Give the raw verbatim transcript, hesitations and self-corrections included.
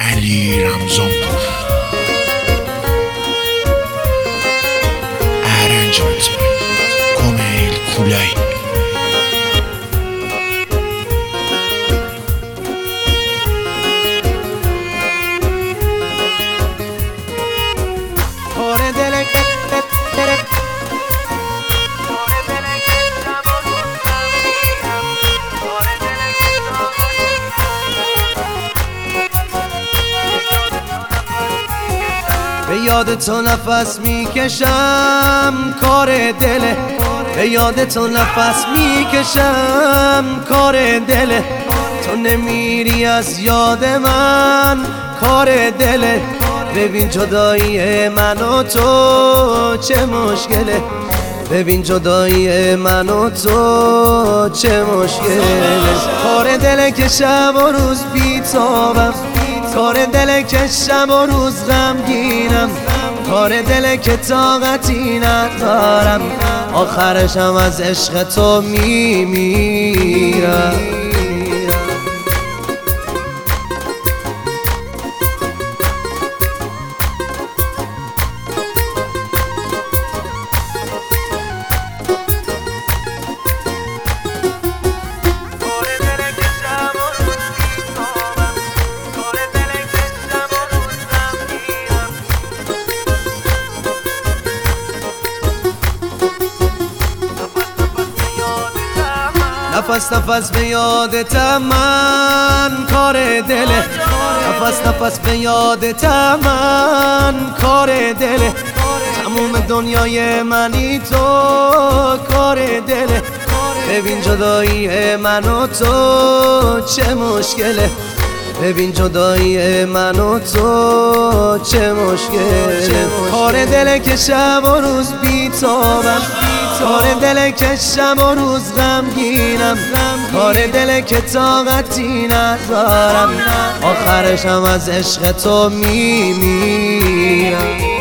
علی رمضان پور. Arrangement by Komail Kulay. به یاد تو نفس میکشم کار دله، به یاد تو نفس میکشم کار دله. تو نمیری از یاد من کار دله. ببین جدایی من و تو چه مشکله، ببین جدایی من و تو چه مشکله. کار دله که شب و روز بیتابم، کار دله که شب و روز غمگینم، کار دله که طاقتی ندارم، آخرشم از عشق تو میمیرم. نفس نفس به یادتم من کار دله، نفس نفس به یادتم من کار دله. تموم دنیای منی تو کار دله. ببین جدایی من و تو چه مشکله، ببین جدایی من و تو چه مشکله. کار دله که شب و روز بیتابم، کار دله که شب و روز غمگینم، کار دله که طاقتی ندارم، آخرشم از عشق تو میمیرم.